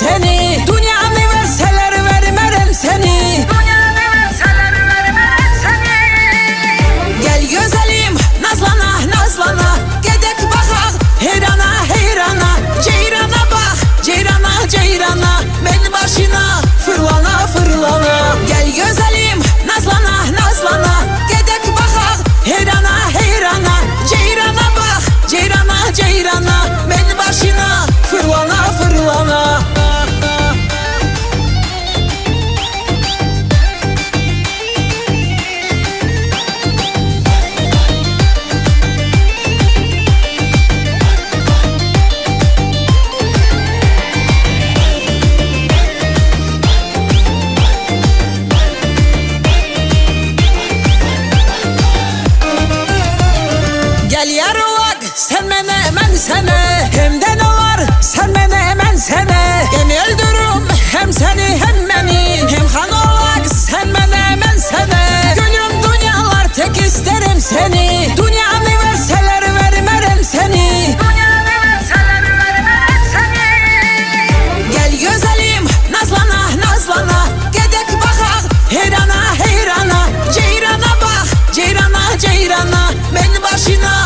seni. Dünyanı verseler vermərəm seni. Dünyanı verseler vermərəm seni. Gel güzelim nazlana nazlana, gedek baxaq heyrana heyrana. Ceyrana bak ceyrana ceyrana, ben başına fırlana fırlana. Gel güzelim nazlana nazlana, gedek baxaq heyrana heyrana. Ceyrana bak ceyrana ceyrana, ben başına fırlana fırlana. Gel yarılak sen mene mən sənə, hem de ne var sen mene mən sənə. Hem öldürüm hem seni hem beni, hem xan olak sen mene mən sənə. Gülüm dünyalar tek isterim seni. Dünyanı verseler vermərəm seni. Dünyanı verseler vermərəm seni. Gel güzelim nazlana nazlana, gedek baxaq heyrana heyrana. Ceyrana bak ceyrana ceyrana, ben başına